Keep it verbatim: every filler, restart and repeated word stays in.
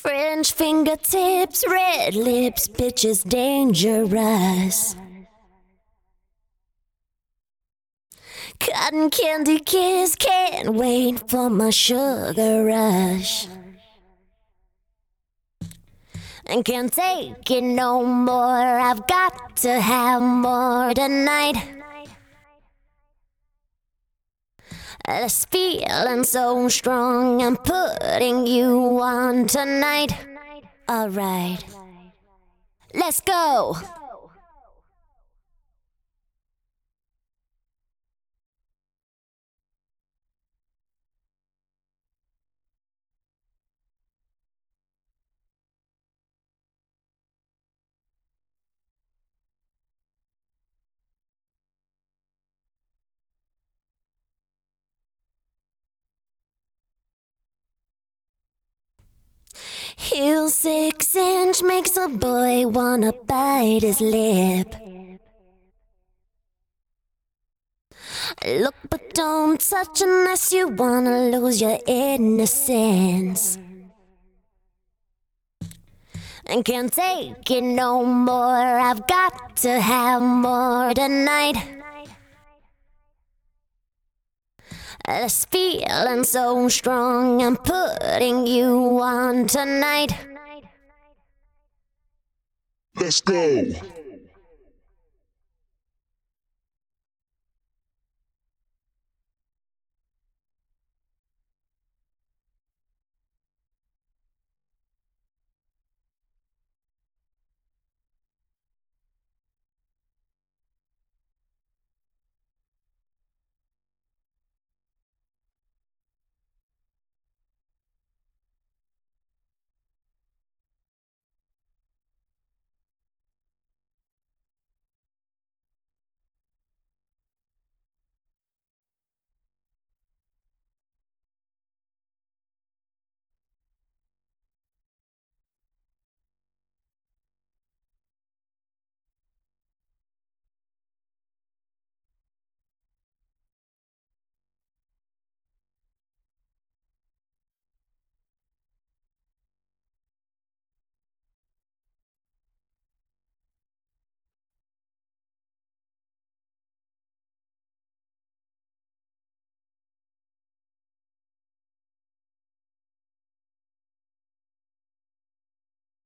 French fingertips, red lips, bitches dangerous. Cotton candy kiss, can't wait for my sugar rush. And can't take it no more, I've got to have more tonight. This feeling so strong, I'm putting you on tonight. Alright, let's go. Heel six inch makes a boy wanna bite his lip. Look but don't touch unless you wanna lose your innocence. And can't take it no more, I've got to have more tonight. This feeling so strong, I'm putting you on tonight. Let's go.